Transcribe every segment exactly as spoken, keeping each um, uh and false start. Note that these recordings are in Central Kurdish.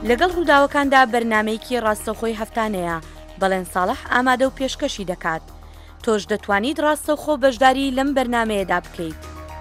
لەگەڵ ڕووداوەکاندا بەرنامەیەکی ڕاستەوخۆی هەفتانەیە بەڵێن ساڵح ئامادە و پێشکەشی دەکات. تۆش دەتوانیت ڕاستەوخۆ بەشداری لەم بەرنامەیەدا بکەیت.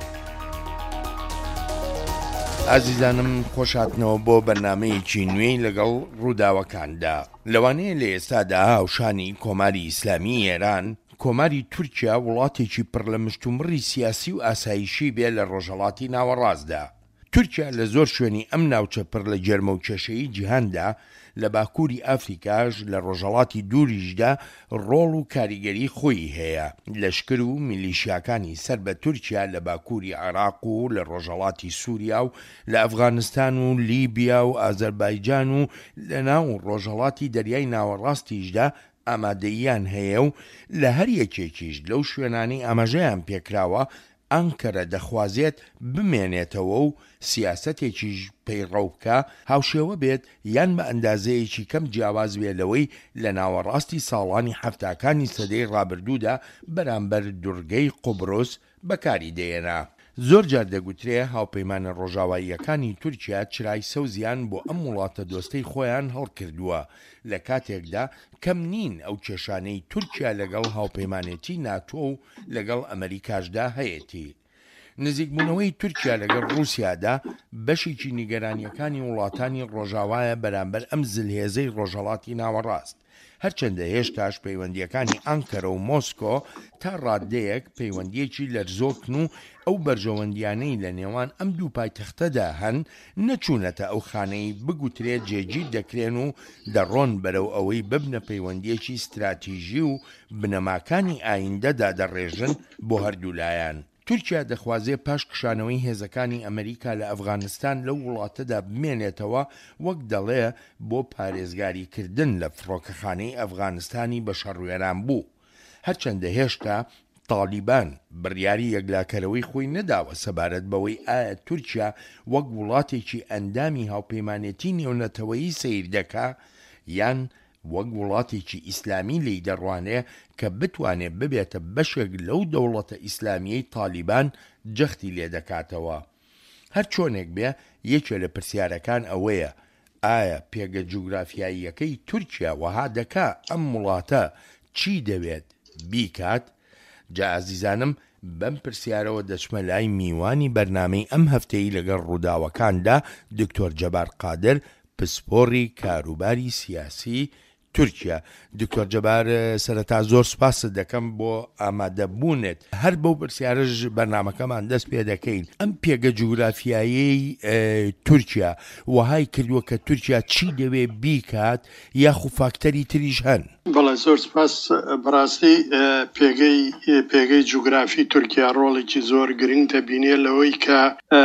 ئازیزانم خۆشهاتنەوە بۆ بەرنامەیەکی نوێی لەگەڵ ڕووداوەکاندا. لەوانەیە لە ئێستادا هاوشانی کۆماری ئیسلامی ئێران کۆماری تورکیا وڵاتێکی پڕ لە مشتومڕی سیاسی و ئاسایشی بێ لە ڕۆژهەڵاتی ناوەڕاستدا. تورکیا لە زۆر شوێنی ئەم ناوچە پڕ لە جەرمە و کێشەی جیهاندا لە باکووری ئەفریکاش لە ڕۆژهەڵاتی دووریشدا ڕۆڵ و کاریگەری خۆی هەیە. لەشکر و میلیشیاکانی سەر بە تورکیا لە باکووری عێراق و لە ڕۆژهەڵاتی سووریا و لە ئەفغانستان و لیبیا و ئازەربایجان و لە ناو ڕۆژهەڵاتی دەریای ناوەڕاستیشدا ئامادەییان هەیە و لە هەر یەکێکیش لەو شوێنانی ئاماژەیان پێکراوە ئەنکەرە دەخوازێت بمێنێتەوە و سیاسەتێکیش پەیڕەو بکە هاوشێوە بێت یان بە ئەندازەیەکی کەم جیاواز بێ لەوەی لە ناوەڕاستی ساڵانی هەفتاکانی سەدەی ڕابردوودا بەرامبەر دوورگەی قوبرۆس بەکاری دێنا. زۆر جار دەگوترێ هاوپەیمانە ڕۆژاواییەکانی تورکیا چرای سەوزیان بۆ ئەم وڵاتە دۆستەی خۆیان هەڵکردووە لە کاتێکدا کەم نین ئەو کێشانەی تورکیا لەگەڵ هاوپەیمانێتی ناتۆ و لەگەڵ ئەمریکاشدا هەیەتی. نزیکبوونەوەی تورکیا لەگەڵ رووسیادا بەشێکی نیگەرانیەکانی وڵاتانی ڕۆژاوایە بەرامبەر ئەم زلهێزەی ڕۆژهەڵاتی ناوەڕاست. هەرچەندە هێشتاش پەیوەندیەکانی ئەنکەرە و مۆسکۆ تا ڕادەیەک پەیوەندیەکی لەرزۆکن و ئەو بەرژەوەندیانەی لە نێوان ئەم دوو پایتەختەدا هەن نەچوونەتە ئەو خانەی بگوترێت جێگیر دەکرێن و دەڕۆن بەرەو ئەوەی ببنە پەیوەندیەکی استراتیژی و بنەماکانی ئایندەدا دەڕێژن بۆ هەردوولایەن. تورکیا دەخوازێ پاش کشانەوەی هێزەکانی ئەمریکا لە ئەفغانستان لەو وڵاتەدا بمێنێتەوە وەک دەڵێ بۆ پارێزگاریکردن لە فڕۆکەخانەی ئەفغانستانی بە شەڕوێران بوو. هەرچەندە هێشتا تالیبان بڕیاری یەکلاکەرەوەی خۆی نەداوە سەبارەت بەوەی ئایا تورکیا وەک وڵاتێکی ئەندامی هاوپەیمانێتی نێونەتەوەیی سەیر دەکا یان وەک وڵاتێکی ئیسلامی لی دەڕوانێ کە بتوانێت ببێتە بەشێک لەو دەوڵەتە ئیسلامیەی تالیبان جەختی لێ دەکاتەوە. هەر چۆنێک بێ یەکێ لە پرسیارەکان ئەوەیە ئایا پێگە جوگرافیاییەکەی تورکیا وەها دەکا ئەم وڵاتە چی دەوێت بیکات؟ جا ئازیزانم بەم پرسیارەوە دەچمە لای میوانی بەرنامەی ئەم هەفتەی لەگەڵ ڕووداوەکاندا دکتۆر جەبار قادر پسپۆڕی کاروباری سیاسی تورکیا. دکتۆر جەبار سەرەتا زۆر سوپاست دەکەم بۆ ئامادەبوونێت هەر بەو پرسیارەش بەرنامەکەمان دەست پێ دەکەین. ئەم پێگە جوگرافیایی تورکیا وەهای کردووە کە تورکیا چی دەوێ بیکات یاخو فاکتەری تریش هەن؟ بەڵێ زۆر سپاس. بەڕاستی پێگەی پێگەی جوگرافی تورکیا ڕۆڵێکی زۆر گرنگ دەبینێ لەوەی کە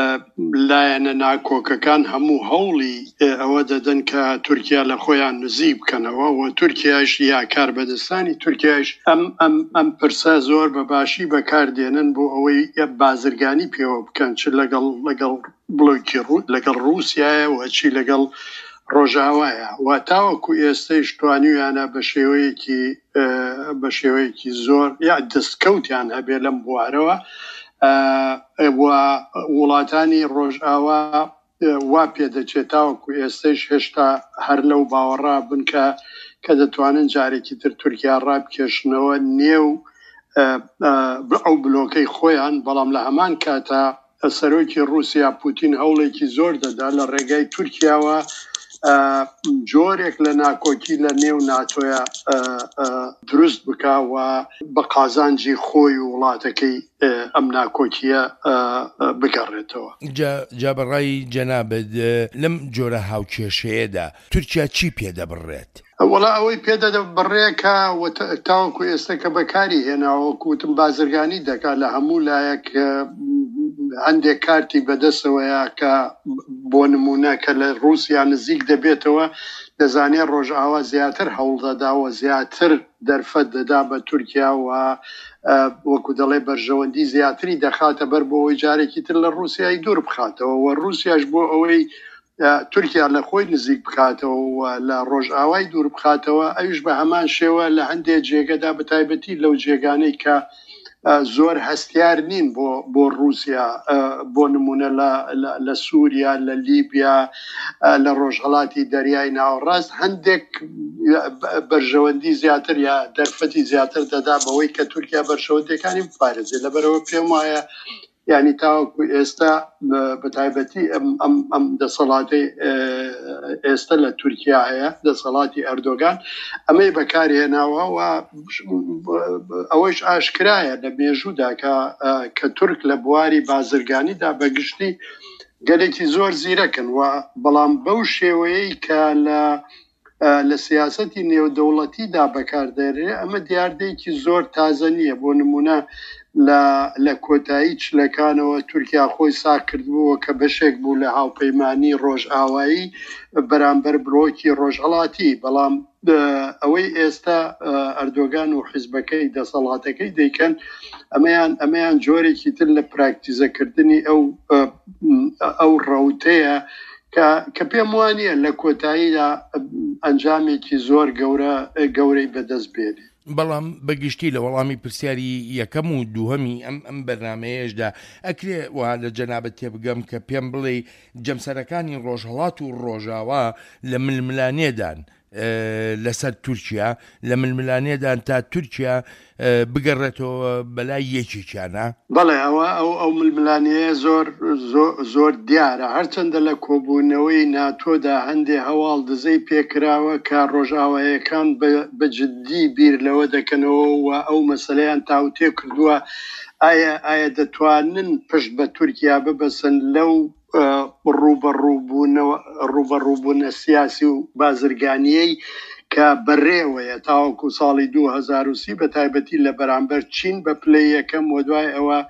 لایەنە ناکۆکەکان هەموو هەوڵی ئەوە دەدەن کە تورکیا لە خۆیان نزیک بکەنەوە و تورکیاش یا کاربەدەستانی تورکیاش ئەم ئەم ئەم پرسە زۆر بەباشی بەکاردێنن بۆ ئەوەی بازرگانی پێوە بکەن چ لەگەڵ لەگەڵ بڵۆکی لەگەڵ رووسایە و چی لەگەڵ ڕۆژاوایە و تاوەکو ئێستەیش توانیویانە بە شێوەیەکی بە شێوەیەکی زۆر یا دەستکەوتیان هەبێ لەم بوارەوە وڵاتانی ڕۆژئاوا وا پێدەچێت تاوەکو ئێستەیش هێشتا هەر لەو باوەڕا بن کە کە دەتوانن جارێکی تر تورکیا ڕابکێشنەوە نێو ئەو بلۆکەی خۆیان. بەڵام لە هەمان کاتە سەرۆکی رووسیا پوتین هەوڵێکی زۆر دەدا لە ڕێگای تورکیاوە جۆرێک لە ناکۆکی لە نێو ناتۆیە دروست بکاوە بە قازانجی خۆی و وڵاتەکەی ئەم ناکۆکیە بگەڕێتەوە. جا بەڕای جەنابەت لەم جۆرە هاوکێشەیەدا تورکیا چی پێدەبڕێت؟ وەڵا ئەوەی پێدەبڕێکە تاوەکو ئێستا کە بەکاری هێناوە کوتم بازرگانی دەکات لە هەموو لایەک هەندێک کارتی بەدەستەوەیە کە بۆ نمونە کە لە رووسیا نزیک دەبێتەوە دەزانێت ڕۆژئاوا زیاتر هەوڵ دەداوە زیاتر دەرفەت دەدا بە تورکیا و وەکو دەڵێ بەرژەوەندی زیاتری دەخاتە بەر بۆ ئەوەی جارێکی تر لە رووسیای دوور بخاتەوە و رووسیاش بۆ ئەوەی تورکیا لە خۆی نزیک بکاتەوە و لە ڕۆژئاوای دوور بخاتەوە ئەویش بە هەمان شێوە لە هەندێک جێگەدا بەتایبەتی لەو جێگانەی کە زۆر هەستیار نین بۆ بۆ رووسیا بۆ نمونە لە سووریا لە لیبیا لە ڕۆژهەڵاتی دەریای ناوەڕاست هەندێک بەرژەوەندی زیاتر یا دەرفەتی زیاتر دەدا بەوەی کە تورکیا بەرژەوەندەکانی بپارێزێت لەبەرەوە پێم وایە یعنی تاوەکو ئێستا بەتایبەتی ئەم دەسەڵاتی ئێستا لە تورکیا هەیە دەسەڵاتی ئەردۆگان ئەمەی بەکارهێناوە و ئەوەش ئاشکرایە لە مێژوودا کە تورک لە بواری بازرگانیدا بەگشتی گەلێکی زۆر زیرەکن و بەڵام بەو شێوەیەی کە لە لە سیاسەتی نێودەوڵەتیدا بەکاردێنرێ ئەمە دیاردەیەکی زۆر تازە نییە بۆ نمونە لە کۆتایی چلەکانەوە تورکیا خۆی ساغ کردبووە کە بەشێک بوو لە هاوپەیمانی ڕۆژئاوایی بەرامبەر بڵۆکی ڕۆژهەڵاتی بەڵام ئەوەی ئێستا ئەردۆگان و حیزبەکەی دەسەڵاتەکەی دەیکەن ئەمەیان ئەمەیان جۆرێکی تر لە پراکتیزەکردنی ئەو ئەو ڕەوتەیە کە پێم وانییە لە کۆتاییدا ئەنجامێکی زۆر گەورە گەورەی بەدەست بێنێ. بەڵام بەگشتی لە وەڵامی پرسیاری یەکەم و دووهەمی ئەم ئەم بەرنامەیەشدا ئەکرێ وا لە جەنابەت تێبگەم کە پێم بڵێ جەمسەرەکانی ڕۆژهەڵات و ڕۆژاوا لە ململانێدان لەسەر تورکیا لە ململانێدان تا تورکیا بگەڕێتەوە بەلای یەکێکیانە بەڵێ ئەوە ئەو ئەو ململانەیە زۆر زۆر دیارە هەرچەندە لە کۆبوونەوەی ناتۆدا هەندێ هەواڵ دزەی پێکراوە کە ڕۆژئاواییەکان بەجددی بیر لەوە دەکەنەوە و ئەو مەسەلەیان تاوتێ کردووە ئایا ئایا دەتوانن پشت بە تورکیا ببەسن لەو ڕوبەڕووبوونە سیاسی و بازرگانیەی کە بەڕێوەیە تاوەکو ساڵی دوو هەزار و سی بە تایبەتی لە بەرامبەر چین بە پلەی یەکەم و دوای ئەوە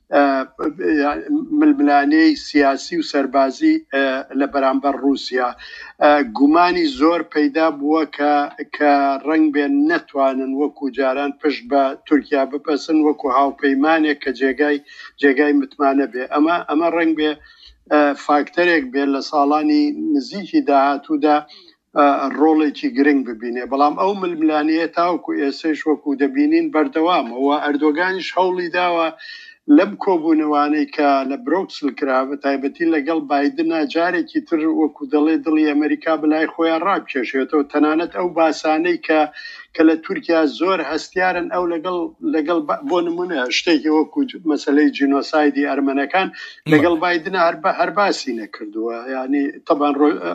ململانەی سیاسی و سەربازی لە بەرامبەر رووسیا گومانی زۆر پەیدا بووە کە ڕەنگ بێن نەتوانن وەکو جاران پشت بە تورکیا بپەسن وەکو هاوپەیمانێک کە جێگای جێگای متمانە بێ ئەمە ئەمە ڕەنگ بێ فاکتەرێک بێت لە ساڵانی نزیکی داهاتوودا ڕۆڵێکی گرنگ ببینێ بەڵام ئەو ململانەیە تاوەکو ئێسەش وەکو دەبینین بەردەوامەوە ئەردۆگانیش هەوڵی داوە لەم کۆبوونەوانەی کە لە برۆکسل کراوە تایبەتی لەگەڵ بایدنە جارێکی تر وەکو دەڵێ دڵی ئەمریکا بەلای خۆیان ڕابکێشێتەوە تەنانەت ئەو باسانەی کە کە لە تورکیا زۆر هەستیارن ئەو لەگەڵ لەگەڵ بۆ نمونە شتێکی وەکو مەسەلەی جینۆسایدی ئەرمەنەکان لەگەڵ بایدنە هەر باسی نەکردووە یعنی تەبان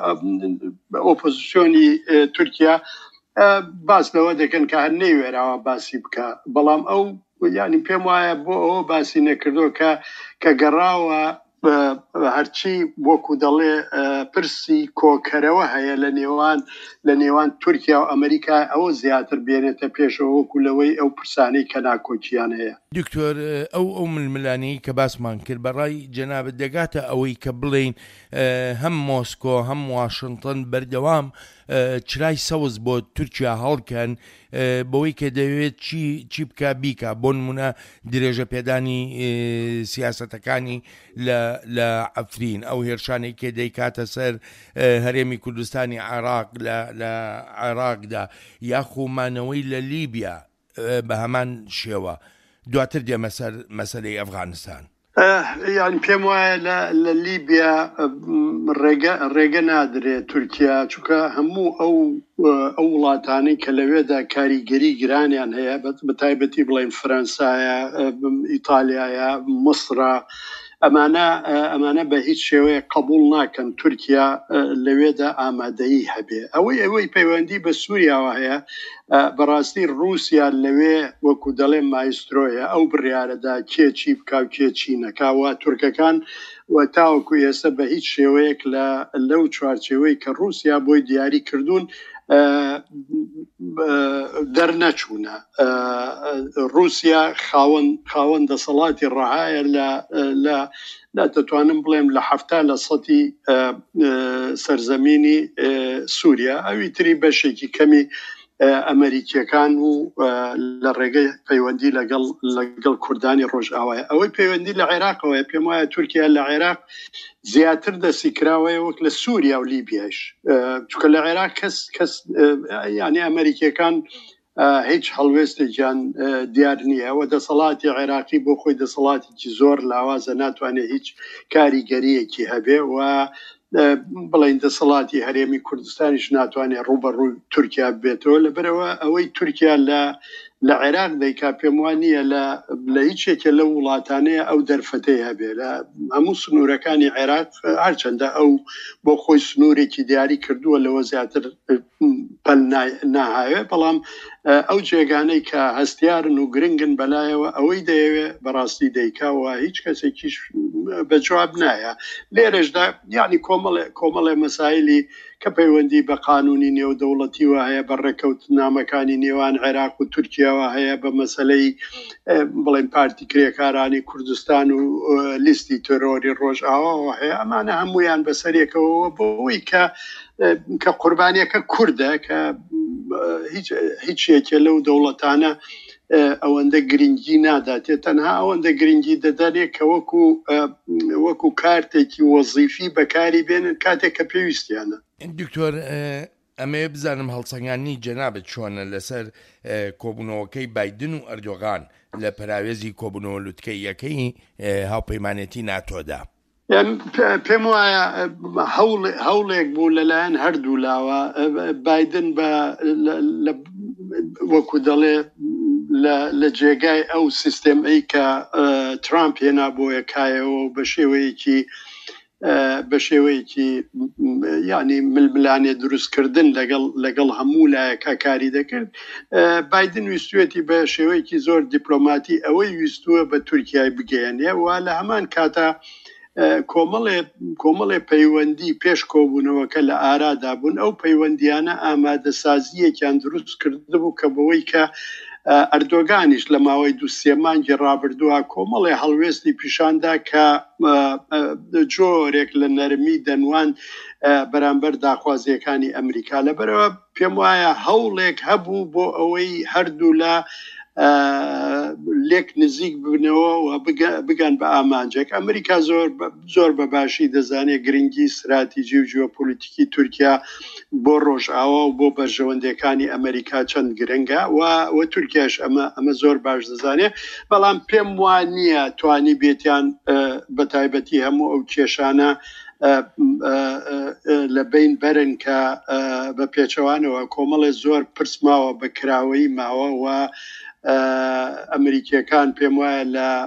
ئۆپۆزیسیۆنی تورکیا باس لەوە دەکەن کە هەر نەیوێراوە باسی بکە بەڵام ئەو یعنی پێم وایە بۆ ئەوە باسی نەکردو کە کە گەڕاوە هەرچی وەکو دەڵێ پرسی کۆکەرەوە هەیە لە نێوان لە نێوان تورکیا و ئەمریکا ئەوە زیاتر بێنێتە پێشەوە وەکو لەوەی ئەو پرسانەی کە ناکۆکییان هەیە. دکتۆر ئەو ئەو ململانەی کە باسمان کرد بەڕای جەنابەت دەگاتە ئەوەی کە بڵێن هەم مۆسکۆ هەم واشنگتن بەردەوام چرای سەوز بۆ تورکیا هەڵکەن بەوەی کە دەوێت چی چی بکە بیکە بۆ نمونە درێژە پێدانی سیاسەتەکانی لە ئەفرین ئەو هێرشانەی کە دەیکاتە سەر هەرێمی کوردستانی عێراق لە عێراقدا یاخۆمانەوەی لە لیبیا بە هەمان شێوە دواتر دێمە سەر مەسەلەی ئەفغانستان. یعنی پێم وایە لە لیبیا ڕێگە نادرێت تورکیا چونکە هەموو ئەو ئەو وڵاتانی کە لەوێدا کاریگەری گرانیان هەیە بە تایبەتی بڵێن فەرەنسایە ئیتالیایە مصرە ئەمانە ئەمانە بە هیچ شێوەیە قبول ناکەن تورکیا لەوێدا ئامادەیی هەبێ ئەوەی ئەوەی پەیوەندی بە سووریاوە هەیە بەڕاستی رووسیا لەوێ وەکو دەڵێ مایسترۆیە ئەو بڕیارەدا کێ چی بکا و کێ چی نەکاوە تورکەکان و تاوەکو ئێستا بە هیچ شێوەیەک لەو چوارچێوەی کە رووسیا بۆی دیاری کردوون دەرنەچوونە. رووسیا خاوەن دەسەڵاتی ڕەهایە لە دەتوانم بڵێم لە حەفتا لە سەتی سەرزەمینی سووریا ئەوی تری بەشێکی کەمی ئەمریکیەکان و لە ڕێگەی پەیوەندی لەگەڵ لەگەڵ کوردانی ڕۆژئاوایە ئەوەی پەیوەندی لە عێراقەوەیە پێم وایە تورکیا لە عێراق زیاتر دەستی کراوەیە وەک لە سووریا و لیبیاش چونکە لە عێراق کەس کەس یعنی ئەمریکیەکان هیچ هەڵوێستێکیان دیار نییە و دەسەڵاتی عێراقی بۆ خۆی دەسەڵاتێکی زۆر لاوازە ناتوانێت هیچ کاریگەریەکی هەبێ و بڵین دەسەڵاتی هەرێمی کوردستانیش ناتوانێت ڕوبەڕووی تورکیا بێتەوە لەبەرەوە ئەوەی تورکیا لە لە عێراق دەیکا پێم وانە لە هیچێکە لە وڵاتانەیە ئەو دەرفەتەی هەبێ لە هەموو سنوورەکانی عێراق هەرچەندە ئەو بۆ خۆی سنوورێکی دیاری کردووە لەوە زیاتر پەل ناهاوێ بەڵام ئەو جێگانەی کە هەستیارن و گرنگن بەلایەوە ئەوەی دەیەوێ بەڕاستی دەیکاوە هیچ کەسێکیش بەجواب نایە لێرەشدا یعنی کۆمەڵێ مەسایلی کە پەیوەندی بە قانونی نێودەوڵەتیوە هەیە بە ڕێکەوتنامەکانی نێوان عێراق و تورکیاوە هەیە بە مەسەلەی بڵێن پارتی کرێکارانی کوردستان و لیستی تۆرۆری ڕۆژئاواوە هەیە ئەمانە هەمویان بەسەرێکەوە بۆەوەی کە کە قوربانیەکە کووردە کە هیچ یەکێ لەو دەوڵەتانە ئەوەندە گرنگی ناداتێت تەنها ئەوەندە گرنگی دەدانێت کە وەکو وەکو کارتێکی وەزیفی بەکاری بێنن کاتێک کە پێویستیانە. دکتۆر ئەمێ بزانم هەڵسەنگانی جەنابەت چۆنە لەسەر کۆبوونەوەکەی بایدن و ئەردۆغان لە پراوێزی کۆبوونەوە لوتکەیەکەی هاوپەیمانێتی ناتۆدا. پێم وایە هەوڵێک بوو لەلایەن هەردوو لاوە بایدن بە وەکو دەڵێ لە جێگای ئەو سیستەمەی کە ترامپ هێنا بۆ یەکایەوە بە شێوەیەکی بە شێوەیەکی یعنی ململانێ دروستکردن لەگەڵ لەگەڵ هەموو لایەکە کاری دەکرد بایدن ویستوێتی بە شێوەیەکی زۆر دیپلۆماتی ئەوەی ویستووە بە تورکیای بگەێنێ و لە هەمان کاتە کۆمەڵێ پەیوەندی پێش کۆبوونەوەکە لە ئارادا بوون ئەو پەیوەندیانە ئامادە سازیەکیان دروست کردبوو کە بەوەی کە ئەردۆگانیش لە ماوەی دو سێ مانگی ڕابردووە کۆمەڵێ هەڵوێستی پیشاندا کە جۆرێک لە نەرمی دەنوان بەرامبەر داخوازیەکانی ئەمریکا لەبەرەوە پێم وایە هەوڵێک هەبوو بۆ ئەوەی هەردوو لە لێک نزیک ببنەوە و بگەن بە ئامانجێک ئەمریکا زۆر زۆر بە باشی دەزانێت گرنگی استراتیژی و ژیۆپۆلیتیکی تورکیا بۆ ڕۆژئاوا و بۆ بەرژەوەندەکانی ئەمریکا چەند گرنگە و تورکیاش ئەمە ئەمە زۆر باش دەزانێت بەڵام پێم وانە توانی بێتیان بە تایبەتی هەموو ئەو کێشانە لە بین بەرن کە بە پێچەوانەوە کۆمەڵێ زۆر پرسماوە بە کراوەی ماوە و ئەمریکیەکان پێم وایە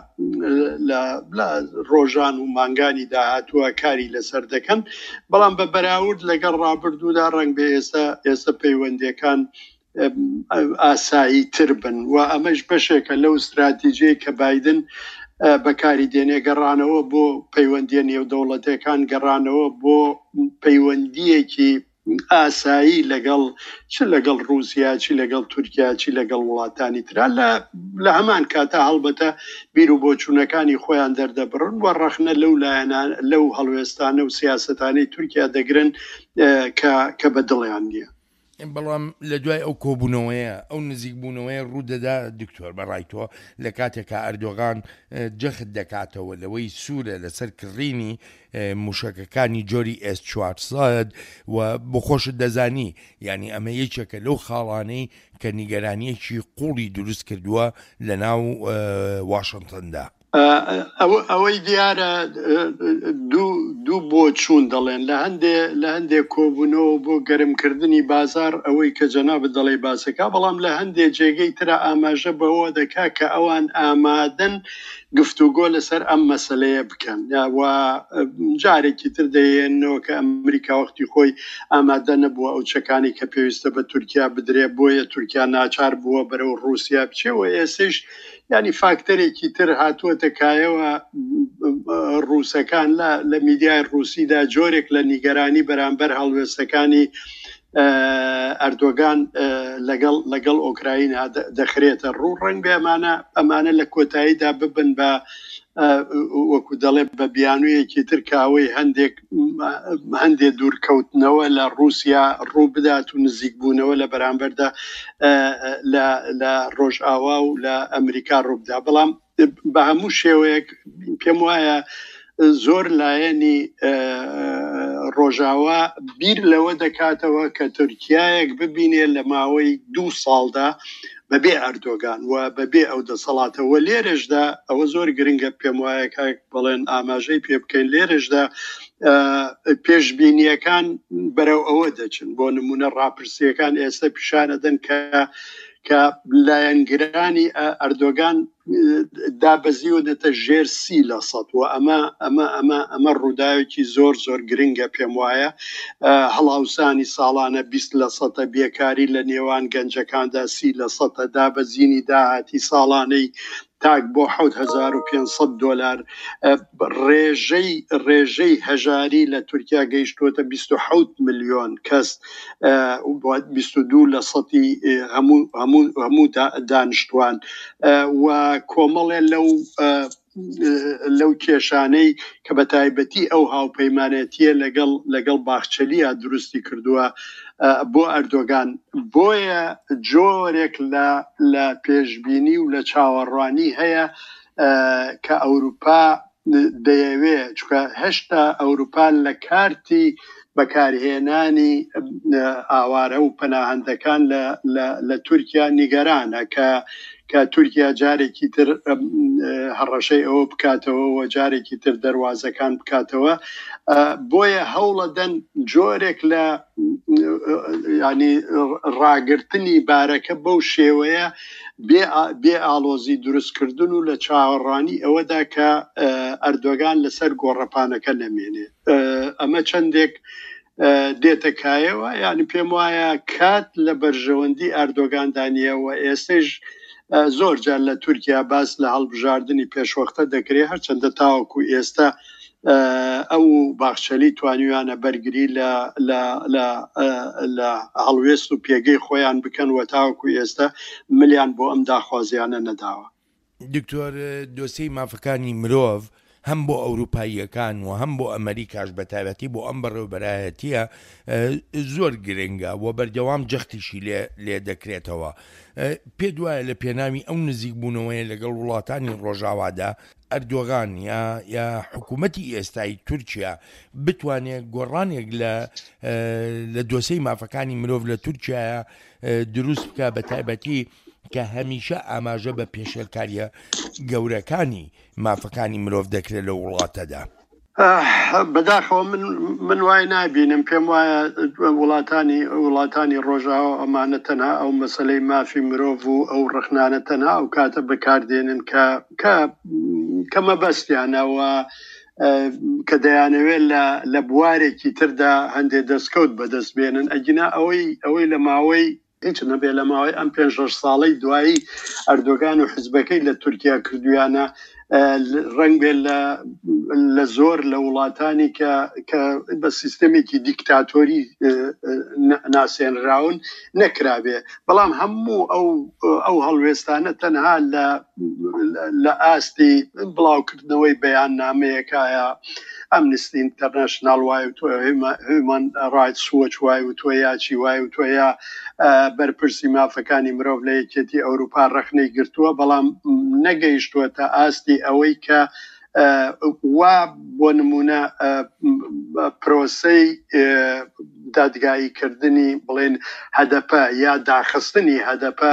لە ڕۆژان و مانگانی داهاتووە کاری لەسەر دەکەن بەڵام بە بەراورد لەگەڵ ڕابردوودا ڕەنگ بە ئێستا ئێستا پەیوەندیەکان ئاسایی تر بن و ئەمەش بەشێکە لەو استراتیژیە کە بایدن بەکاری دێنێ گەڕانەوە بۆ پەیوەندیە نێودەوڵەتەکان گەڕانەوە بۆ پەیوەندیەکی ئاسایی لەگەڵ چ لەگەڵ رووسیا چی لەگەڵ تورکیا چی لەگەڵ وڵاتانی ترا لە هەمان کاتە هەڵبەتە بیر و بۆچوونەکانی خۆیان دەردەبڕن و ڕەخنە لەو لایەنە لەو هەڵوێستانە و سیاسەتانەی تورکیا دەگرن کە بەدڵیان نییە. بەڵام لە دوای ئەو کۆبوونەوەیە ئەو نزیک بوونەوەی ڕوودەدا دکتۆر بەڕایتەوە لە کاتێکە ئەردۆغان جەخت دەکاتەوە لەوەی سوورە لەسەر کڕینی موشەکەکانی جۆری ئێس چوارسەد و بۆ خۆشت دەزانی یعنی ئەمە یەکێکە لەو خاڵانەی کە نیگەرانیەکی قوڵی دروست کردووە لە ناو واشنگتندا. ئەوەی دیارە دوو بۆ چوون دەڵێن لە هەندێ لە هەندێک کۆبوونەوە بۆ گەرمکردنی بازار ئەوەی کە جەنابەت دەڵێ باسەکە بەڵام لە هەندێک جێگەی ترە ئاماژە بەوە دەکا کە ئەوان ئامادەن گفتوگۆ لەسەر ئەم مەسەلەیە بکەن و جارێکی تر دەیێنەوە کە ئەمریکا وەختی خۆی ئامادە نەبووە ئەو چەکانی کە پێویستە بە تورکیا بدرێ بۆیە تورکیا ناچار بووە بەرەو رووسیا بچێەوە ئێسش ینی فاکتەرێکی تر هاتووەتەکایەوە ڕووسەکان لە میدیای ڕووسیدا جۆرێک لە نیگەرانی بەرامبەر هەڵوێستەکانی ئەردۆگان لەگەڵ لەگەڵ ئۆکراین دەخرێتە ڕوو ڕەنگ بێ ئەمانە ئەمانە لە کۆتاییدا ببن بە وەکو دەڵێ بە بیانوویەکی تر کاوەی هەندێک هەندێک دوورکەوتنەوە لە رووسیا ڕوو بدات و نزیک بوونەوە لە بەرامبەردا لە ڕۆژئاوا و لە ئەمریکا ڕووبدا بەڵام بە هەموو شێوەیەک پێم وایە زۆر لایەنی ڕۆژاوا بیر لەوە دەکاتەوە کە تورکیایەک ببینێ لە ماوەی دوو ساڵدا بەبێ ئەردۆگان و بەبێ ئەو دەسەڵاتەوە لێرەشدا ئەوە زۆر گرنگە پێم وایە کە بڵێن ئاماژەی پێ بکەین لێرەشدا پێشبینیەکان بەرەو ئەوە دەچن بۆ نمونە ڕاپرسیەکان ئێستا پیشانەدەن کە کە لایەنگرانی ئەردۆگان دابەزیوە دێتە ژێر سی لە سەد و ئەمە ئەمە ئەمە ئەمە ڕووداوێکی زۆر زۆر گرنگە پێم وایە هەڵاوسانی ساڵانە بیست لە سەدە بێکاری لە نێوان گەنجەکاندا سی لە سەدە دابەزینی داهاتی ساڵانەی تاک بۆ حەوت هەزار و پێنج سەد دۆلار ڕێژەی ڕێژەی هەژاری لە تورکیا گەیشتووەتە بیست و حەوت ملیۆن کەس بیست و دوو لە سەدی هەموو هەموو هەموو دانیشتوان و کۆمەڵێ لەو لەو کێشانەی کە بە تایبەتی ئەو هاوپەیمانەتیە لەگەڵ لەگەڵ باخچەلیە دروستی کردووە بۆ ئەردۆگان بۆیە جۆرێک لە لە پێشبینی و لە چاوەڕوانی هەیە کە ئەوروپا دەیەوێ چکە هێشتا ئەوروپا لە کارتی بەکارهێنانی ئاوارە و پەناهەندەکان لە تورکیا نیگەرانە کە کە تورکیا جارێکی تر هەڕەشەی ئەوە بکاتەوە و جارێکی تر دەواازەکان بکاتەوە بۆیە هەوڵەدەن جۆرێک لە ینی ڕاگررتنی بارەکە بەو شێوەیە بێ ئالۆزی دروستکردن و لە چاوەڕانی ئەوەدا کە ئەردۆگان لەسەر گۆڕەپانەکە نەمێنێ ئەمە چەندێک دێتەکایەوە ینی پێم وایە کات لە بەرژەوەندی ئەردۆگاندانیەوە ئێستش زۆر جار لە تورکیا باس لە هەڵبژاردننی پێشوەختە دەکرێت هەرچەندە تاوەکو ئێستا ئەو باخچەلی توانیوانە بەرگری لە هەڵوێست و پێگەی خۆیان بکەن و تاوەکو ئێستا ملیان بۆ ئەم داخوازیانە نەداوە. دکتۆر دۆسەی مافەکانی مرۆڤ هەم بۆ ئەوروپاییەکان و هەم بۆ ئەمریکاش بە تایبەتی بۆ ئەم بەڕێوەبەرایەتیە زۆر گرنگە و بەردەوام جەختیشی لێ دەکرێتەوە. پێ دوایە لە پێناوی ئەو نزیک بوونەوەی لەگەڵ وڵاتانی ڕۆژاوادا ئەردۆغان یا یا حکوومەتی ئێستایی تورکیا بتوانێت گۆڕانێک لە لە دۆسەی مافەکانی مرۆڤ لە تورکیایە دروست بکە بە تایبەتی کە هەمیشە ئاماژە بە پێشێلکاریە گەورەکانی مافەکانی مرۆڤ دەکرێت لە وڵاتەدا. بەداخەوە من من وای نابینم پێم وایە وڵاتانی وڵاتانی ڕۆژاوە ئەمانە تەنها ئەو مەسلەی مافی مرۆڤ و ئەو ڕخنانە تەنها ئەو کاتە بەکاردێنن کە کە کە مەبەستیانەوە کە دەیانەوێت لە بوارێکی تردا هەندێک دەستکەوت بەدەست بێنن ئەگینا ئەوەی ئەوەی لە ماوەی هیچ نەبێ لە ماوەی ئەم پێنج شەش ساڵەی دوایی ئەردۆگان و حزبەکەی لە تورکیا کردویانە ڕنگ بێ لە زۆر لە وڵاتانی کە بە سیستەمێکی دیکتاتۆری ناسێنراون نەکرابێ بەڵام هەموو ئەو هەڵوێستانە تەنها لە ئاستی بڵاوکردنەوەی بەیان نامەیەکایە ئەمنستی ئینتەرنەشنال وای و تۆ هیومن ڕایتس وۆچ وای و تۆ یاچی وای و تۆ یا بەرپرسی مافەکانی مرۆڤ لە یەکێتی ئەوروپا ڕەخنەی گرتووە بەڵام نەگەیشتووەتە ئاستی ئەوەی کە وا بۆ نمونە پرۆسەی دادگاییکردنی بڵێن هەدەپە یا داخستنی هەدەپە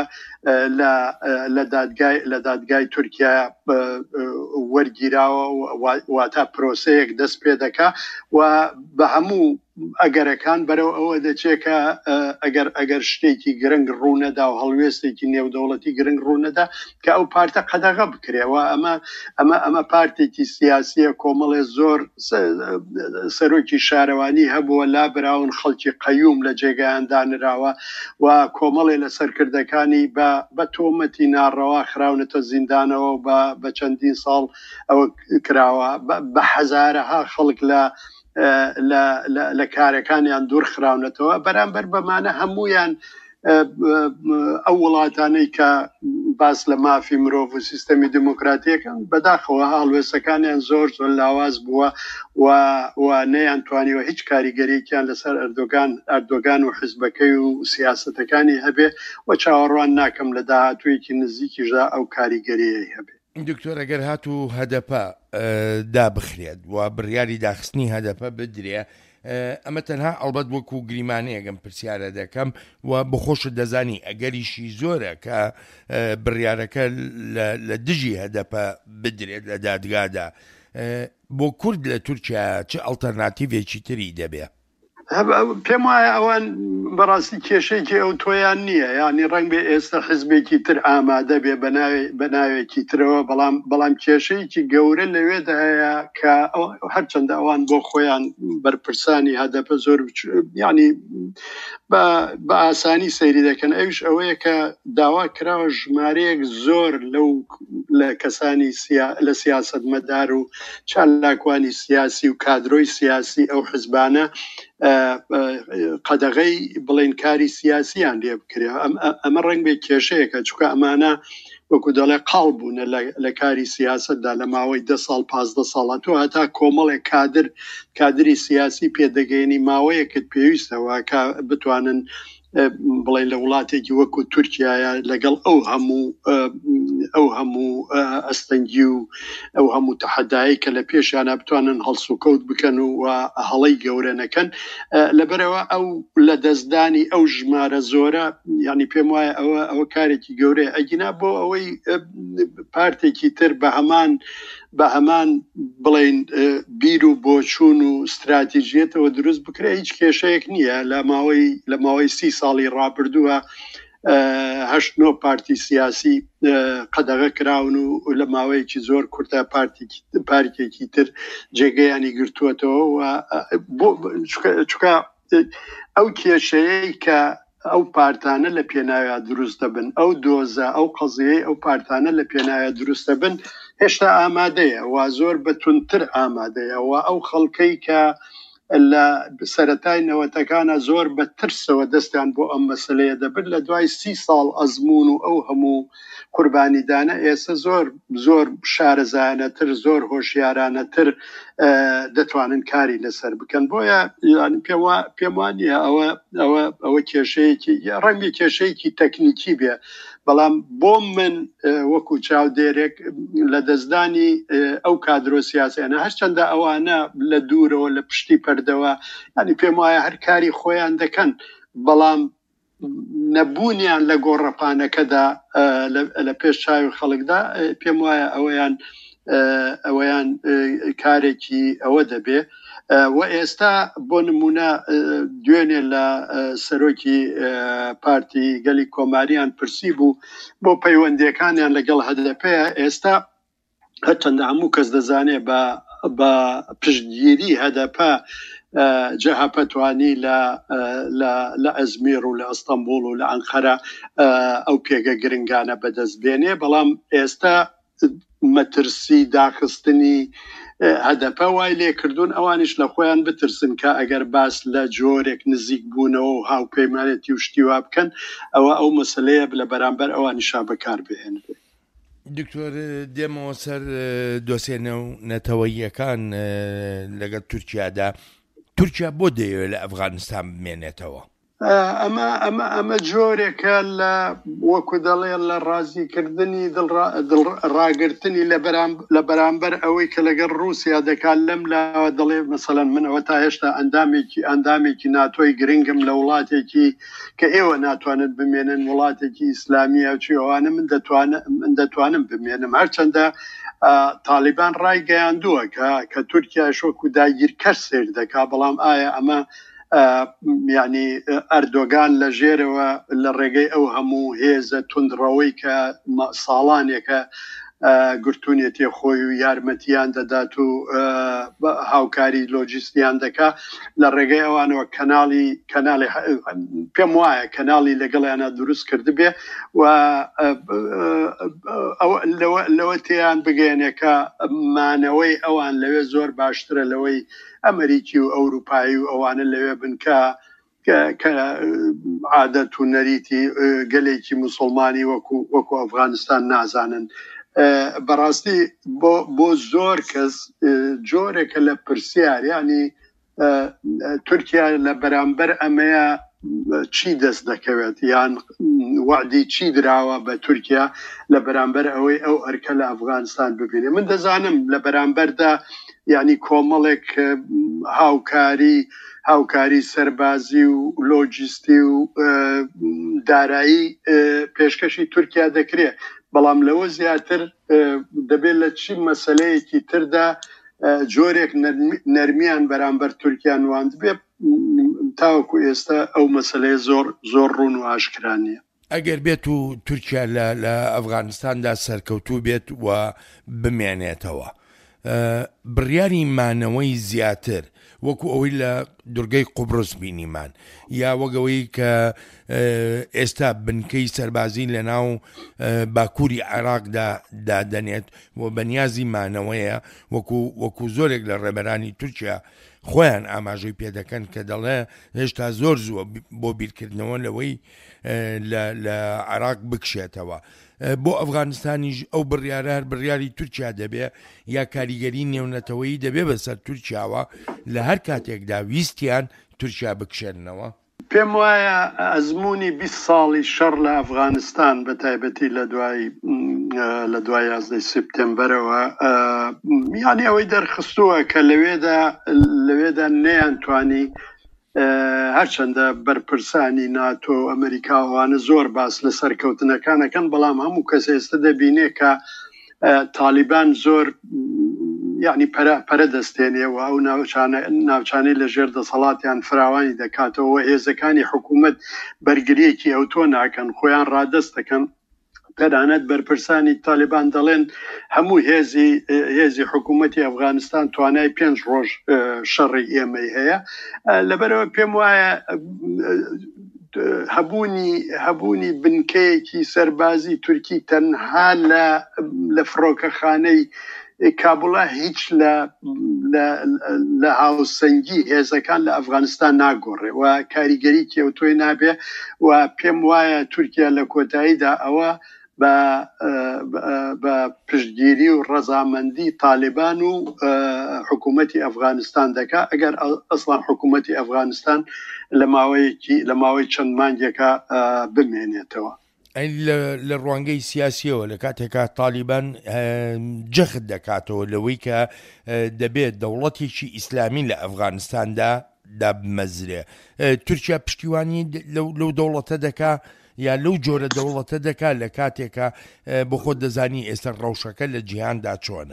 لە دادگای تورکیا وەرگیراوە واتە پرۆسەیەک دەست پێ دەکا و بە هەموو ئەگەرەکان بەرەو ئەوە دەچێکە ئەگەر ئەگەر شتێکی گرنگ ڕوونەدا و هەڵوێستێکی نێودەوڵەتی گرنگ ڕوونەدا کە ئەو پارتە قەدەغە بکرێەوە ئەمە ئەمە ئەمە پارتێکی سیاسیە کۆمەڵێ زۆر سەرۆکی شارەوانی هەبووە لابراون خەڵکی قەیوم لە جێگایان دانراوە و کۆمەڵێ لە سەرکردەکانی بە تۆمەتی ناڕەوا خراونەتە زیندانەوە بە چەندین ساڵ ئەوە کراوە بە حەزارەها خەڵک لە لە کارەکانیان دوور خراونەتەوە بەرامبەر بەمانە هەمویان ئەو وڵاتانەی کە باس لە مافی مرۆڤ و سیستەمی دموکراتیەکان بەداخەوە هەڵوێستەکانیان زۆر زۆر لاواز بووە و نەیان توانیوە هیچ کاریگەریەکیان لەسەر ئەردۆگان ئەردۆگان و حزبەکەی و سیاسەتەکانی هەبێ و چاوەڕوان ناکەم لە داهاتوویەکی نزیکیشدا ئەو کاریگەریەی هەبێ. دکتۆر ئەگەر هاتوو هەدەپە دابخرێت و بڕیاری داخستنی هەدەپە بدرێ ئەمە تەنها ئەڵبەت وەکو گریمانەیەگەم پرسیارە دەکەم و بخۆشت دەزانی ئەگەریشی زۆرە کە بڕیارەکە لە دژی هەدەپە بدرێت لە دادگادا بۆ کورد لە تورکیا چه ئەڵتەرناتیڤێکی تری دەبێ؟ پێم وایە ئەوان بەڕاستی کێشەیەکی ئەو تۆیان نییە، ینی ڕەنگ بێ ئێستا حزبێکی تر ئامادە بێ بە ناوێکی ترەوە، بەڵام بەڵام کێشەیەکی گەورە لەوێدا هەیە کە هەرچەندە ئەوان بۆ خۆیان بەرپرسانی هەدەپە زۆر ینی بە ئاسانی سەیری دەکەن. ئەوش ئەوەیە کە داوا کراوە ژمارەیەک زۆر لەو لە کەسانی لە سیاست مەدار و چالاکوانی سیاسی و کادرۆی سیاسی ئەو حزبانە قەدەغەی بڵێن کاری سیاسیان لێ بکرێ. ئەمە ڕەنگ بێ کێشەیەکە، چونکە ئەمانە وەکو دەڵێ قاڵ بوون لە کاری سیاستدا لە ماوەی ده ساڵ پازدە ساڵە تۆ هەتا کۆمەڵێک کادر کادری سیاسی پێدەگەێنی ماوەیەکت پێویستەوە کە بتوانن بڵێن لە وڵاتێکی وەکو تورکیایە لەگەڵ ئەو هەموو ئەو هەموو ئەستەنگی و ئەو هەموو تەحەدایی کە لە پێشیانە بتوانن هەڵس و کەوت بکەن و هەڵەی گەورە نەکەن. لەبەرەوە ئەو لە دەستدانی ئەو ژمارە زۆرە ینی پێم وایە ئەوە ئەوە کارێکی گەورەیە ئەگینا بۆ ئەوەی پارتێکی تر بە هەمان بە هەمان بڵێن بیر و بۆچوون و استراتیژیەتەوە دروست بکرێ هیچ کێشەیەک نییە. لە ماوەی لە ماوەی سی ساڵی ڕابردووە هەشت نۆ پارتی سیاسی قەدەغە کراون و لە ماوەیەکی زۆر کورتە پارتێکی تر جێگەیانی گرتووەتەوە و چونکە ئەو کێشەیەی کە ئەو پارتانە لە پێناویە دروست دەبن، ئەو دۆزە ئەو قەزیەی ئەو پارتانە لە پێناویە دروست دەبن هێشتا ئامادەیە و زۆر بەتونتر ئامادەیە و ئەو خەڵکەی کە لە سەرەتای نەوەتەکانە زۆر بە ترسەوە دەستیان بۆ ئەم مەسەلەیە دەبن لە دوای سی ساڵ ئەزمون و ئەو هەموو قوربانیدانە ئێستا زۆر زۆر شارەزایانەتر زۆر هۆشیارانەتر دەتوانن کاری لەسەر بکەن. بۆیە پێم وانە ئەوە ئەوە ئەوە کێشەیەکی ڕەنگی کێشەیەکی تەکنیکی بێ، بەڵام بۆ من وەکو چاودێرێک لە دەستدانی ئەو کادرۆ سیاسیانە هەرچەندە ئەوانە لە دوورەوە لە پشتی پەردەوە ینی پێم وایە هەر کاری خۆیان دەکەن، بەڵام نەبوونیان لە گۆڕەپانەکەدا لە پێش چاوی خەڵکدا پێم وایە ئەوەیان ئەوەیان کارێکی ئەوە دەبێ. و ئێستا بۆ نمونە دوێنێ لە سەرۆکی پارتی گەلی کۆماریان پرسی بوو بۆ پەیوەندیەکانیان لەگەڵ هەدەپەیە. ئێستا هەرچەندە هەموو کەس دەزانێ بە پشتگیری هەدەپە جەهەپە توانی لە ئەزمیر و لە ئەستەمبول و لە ئەنقەرە ئەو پێگە گرنگانە بەدەست بێنێ، بەڵام ئێستا مەترسی داخستنی هەدەپە وای لێکردوون ئەوانش لە خۆیان بترسن کە ئەگەر باس لە جۆرێک نزیک بوونەوە و هاوپەیمانێتی وشتیوا بکەن ئەوە ئەو مەسەلەیە لە بەرامبەر ئەوانیشا بەکار بهێن. دکتۆر دێمەوە سەر دۆسێنە و نەتەوەییەکان لەگەڵ تورکیادا، تورکیا بۆ دەیەوێت لە ئەفغانستان بمێنێتەوە؟ ئەمە ئەمە ئەمە جۆرێکە لە وەکو دەڵێ لە ڕازیکردنی ڕاگررتنی لە بەرامبەر ئەوەی کە لەگەڵ رووسیا دەکات لەم لاوە دەڵێ مەسەڵەن من ئەوە تا هێشتا ئەندامێکی ئەندامێکی ناتۆی گرنگم لە وڵاتێکی کە ئێوە ناتوانن بمێنن وڵاتێکی ئیسلامیە چی ئەوانە من من دەتوانم بمێنم، هەرچەندە تالیبان ڕای گەیاندووە کە تورکیا شۆک و داگیرکەر سێر دەکا، بەڵام ئایا ئەمە یعنی ئەردۆگان لە ژێرەوە لە ڕێگەی ئەو هەموو هێزە توندڕەوەی کە ساڵانێکە گرتوونێتی خۆی و یارمەتیان دەدات و هاوکاری لۆجیستیان دەکا لە ڕێگەی ئەوانەوە کەناڵی کەناڵی پێم وایە کەناڵی لەگەڵیانە دروست کرد بێ و لەوە تیان بگەێنێکە مانەوەی ئەوان لەوێ زۆر باشترە لەوەی ئەمریکی و ئەوروپایی و ئەوانە لەوێ بنکە کە عادەت و نەریتی گەلێکی موسڵمانی وەکو وەکو ئەفغانستان نازانن. بەڕاستی بۆ زۆر کەس جۆرێکە لە پرسیار ینی تورکیا لە بەرامبەر ئەمەیە چی دەست دەکەوێت یان وعدی چی دراوە بە تورکیا لە بەرامبەر ئەوەی ئەو ئەرکە لە ئەفغانستان ببینێ. من دەزانم لە بەرامبەردا یعنی کۆمەڵێک هاوکاری هاوکاری سەربازی و لۆجیستی و دارایی پێشکەشی تورکیا دەکرێت بەڵام لەوە زیاتر دەبێت لە چی مەسەلەیەکی تردا جۆرێک نەرمیان بەرامبەر تورکیان واند بێ تاوەکو ئێستا ئەو مەسەلەیە زۆر زۆر ڕوون و ئاشکرانیە. ئەگەر بێت و تورکیا لە ئەفغانستاندا سەرکەوتوو بێت و بمێنێتەوە بڕیاری مانەوەی زیاتر وەکو ئەوەی لە دورگەی قوبرس بینیمان یا وەگەوەی کە ئێستا بنکەی سەربازی لە ناو باکووری عێراقدا دادەنێت و بەنیازی مانەوەیە وەکو زۆرێک لە ڕێبەرانی تورکیا خۆیان ئاماژەی پێدەکەن کە دەڵێ هێشتا زۆر زووە بۆ بیرکردنەوە لەوەی لە عێراق بکشێتەوە. بۆ ئەفغانستانیش ئەو بڕیارە هەر بڕیاری تورکیا دەبێ یا کاریگەری نێونەتەوەی دەبێ بەسەر تورکیاوە لە هەر کاتێکدا ویستیان تورکیا بکشێنەوە. پێم وایە ئەزمموی بیست ساڵی شەڕ لە ئەفغانستان بە تایبەتی لە دوای لە دوای یازدەی سپتێمبەرەوە یانی ئەوەی دەرخستووە کە لەوێدا لەوێدا نەیانتوانی هەرچەندە بەرپرسانی ناتۆ ئەمریکاوانە زۆر باس لە سەرکەوتنەکانەکەن بەڵام هەموو کەس ئێستا دەبینێ کە تالیبان زۆر یعنی پەرە دەستێنێەوە ئەو ناوچانەی لە ژێر دەسەڵاتیان فراوانی دەکاتەوە هێزەکانی حکوومەت بەرگریەکی ئەو تۆ ناکەن خۆیان ڕادەست دەکەن تەنانەت بەرپرسانی تالیبان دەڵێن هەموو هێزی هێزی حکوومەتی ئەفغانستان توانای پێنج ڕۆژ شەڕی ئێمەی هەیە لەبەرەوە پێم وایە هەبوونی هەبوونی بنکەیەکی سەربازی تورکی تەنها لە فڕۆکەخانەی کابوڵا هیچ لە هاوسەنگی هێزەکان لە ئەفغانستان ناگۆڕێ و کاریگەری کێوتۆی نابێ و پێم وایە تورکیا لە کۆتاییدا ئەوە بە پشتگیری و ڕەزامەندی تالیبان و حکوومەتی ئەفغانستان دەکا ئەگەر ئەسڵان حکوومەتی ئەفغانستان لە ماوەیەکی لە ماوەی چەند مانگێکە بمێنێتەوە. لە ڕوانگەی سیاسیەوە لە کاتێکا تالیبان جەخت دەکاتەوە لەوەی کە دەبێت دەوڵەتێکی ئیسلامی لە ئەفغانستاندا دابمەزرێ تورکیا پشتیوانی لەو دەوڵەتە دەکا یا لەو جۆرە دەوڵەتە دەکات لە کاتێکە بۆ خۆ دەزانی ئێستا ڕەوشەکە لە جیهاندا چۆنە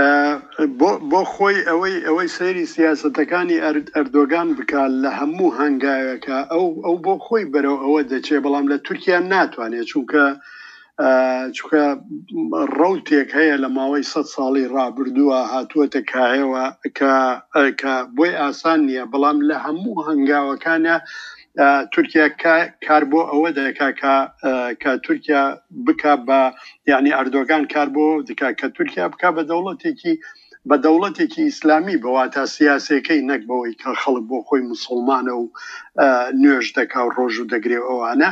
بۆ خۆی ئەوەی ئەوەی سەیری سیاسەتەکانی ئەردۆگان بکات لە هەموو هەنگاوێکە ئەو ئەو بۆ خۆی بەرەو ئەوە دەچێ بەڵام لە تورکیا ناتوانێت چونکە چونکە ڕەوتێک هەیە لە ماوەی سەد ساڵی ڕابردووە هاتووەتە کایەوە کە بۆی ئاسان نییە بەڵام لە هەموو هەنگاوەکانە تورکیا کار بۆ ئەوە دەکا کە تورکیا بکە بە یعنی ئەردۆگان کار بۆ دکا کە تورکیا بکە بە دەوڵەتێکی بە دەوڵەتێکی ئیسلامی بەواتە سیاسەکەی نەک بەوەی کە خەڵک بۆ خۆی مسلمانە و نوێژ دەکا و ڕۆژ و دەگرێ ئەوانە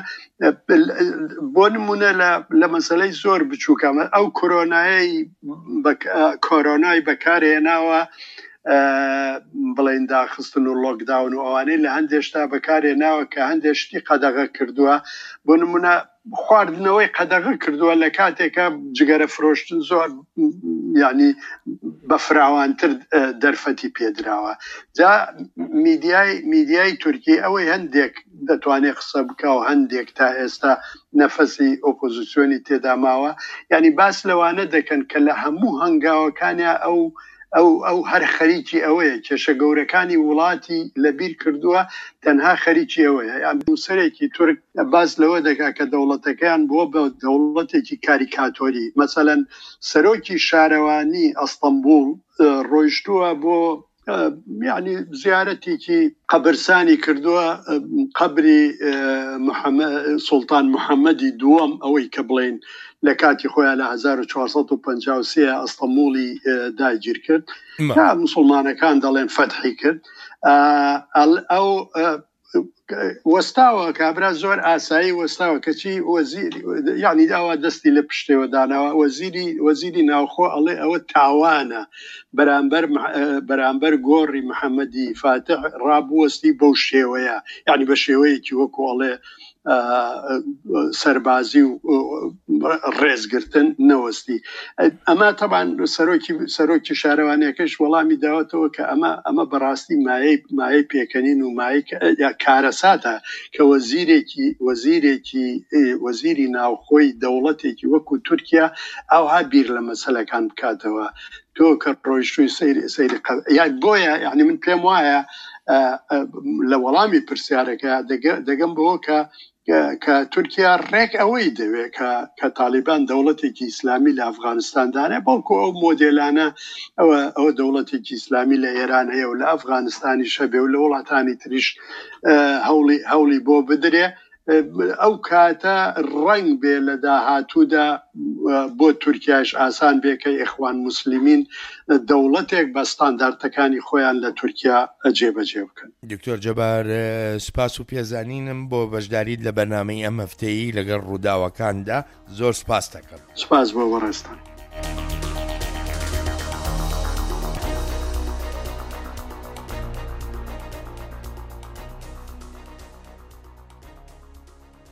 بۆ نمونە لە مەسەلەی زۆر بچووکەمە ئەو کۆرۆنایی کۆرۆنای بەکارهێناوە بڵین داخستن و لۆکداون و ئەوانەی لە هەندێشتا بەکارهێناوە کە هەندێشتی قەدەغە کردووە بۆ نمونە خواردنەوەی قەدەغە کردووە لە کاتێکە جگەرە فرۆشتن زۆر یعنی بە فراوانتر دەرفەتی پێدراوە جا میدیای میدیای تورکی ئەوەی هەندێک دەتوانێت قسە بکە و هەندێک تا ئێستا نەفەسی ئۆپۆزیسیۆنی تێدا ماوە یعنی باس لەوانە دەکەن کە لە هەموو هەنگاوەکانیان ئەو ئەو ئەو هەر خەریکی ئەوەیە کێشە گەورەکانی وڵاتی لەبیر کردووە تەنها خەریکی ئەوەیە یان نووسەرێکی تورک باس لەوە دەکا کە دەوڵەتەکەیان بۆ بە دەوڵەتێکی کاریکاتۆری مەسەلەن سەرۆکی شارەوانی ئەستەمبول ڕۆیشتووە بۆ یعنی زیارەتێکی قەبرسانی کردووە قەبری سوڵتان محەممەدی دووەم ئەوەی کە بڵێن لە کاتی خۆیان لە هەزار و چوارسەد و پەنجا و سێ ئەستەمبولی داگیر کرد تا موسڵمانەکان دەڵێن فەتحی کرد ئەو وەستاوە کابرا زۆر ئاسایی وەستاوە کەچی وەزیری یعنی داوا دەستی لە پشتەوە داناوە وەزیری وەزیری ناوخۆ ئەڵێ ئەوە تاوانە بەرامبەر بەرامبەر گۆڕی محەممەدی فاتح ڕابوەستی بەو شێوەیە یعنی بە شێوەیەکی وەکو ئەڵێ سەربازی و ڕێزگرتن نەوەستی ئەمە تەبان سەرۆکی سەرۆکی شارەوانەکەش وەڵامی داوەتەوە کە ئەمە ئەمە بەڕاستی مایەی مایەی پێکەنین و مای کارەساتە کە وەزیرێکی وەزیرێکی وەزیری ناوخۆی دەوڵەتێکی وەکو تورکیا ئەوها بیر لە مەسەلەکان بکاتەوە تۆ کە ڕۆیشتوی سەیری سەیری یان بۆیە یعنی من پێم وایە لە وەڵامی پرسیارەکە دەگەم بەوە کە کە تورکیا ڕێک ئەوەی دەوێت کە تالیبان دەوڵەتێکی ئیسلامی لە ئەفغانستاندانە بەڵکو ئەو مۆدێلانە ئەوە ئەوە دەوڵەتێکی ئیسلامی لە ئێران هەیە و لە ئەفغانستانی شەبێ و لە وڵاتانی تریش هەوڵی هەوڵی بۆ بدرێ ئەو کاتە ڕنگ بێ لە داهاتوودا بۆ تورکیاش ئاسان بێکە ئیخوان موسلیمین دەوڵەتێک بە ستانداردەکانی خۆیان لە تورکیا جێبەجێ بکەن. دکتۆر جەبار سپاس و پێزانینم بۆ بەشداریت لە بەرنامەی ئەم هەفتەیی لەگەڵ ڕووداوەکاندا زۆر سپاس دەکەم. سپاس بۆ وەڕێستان.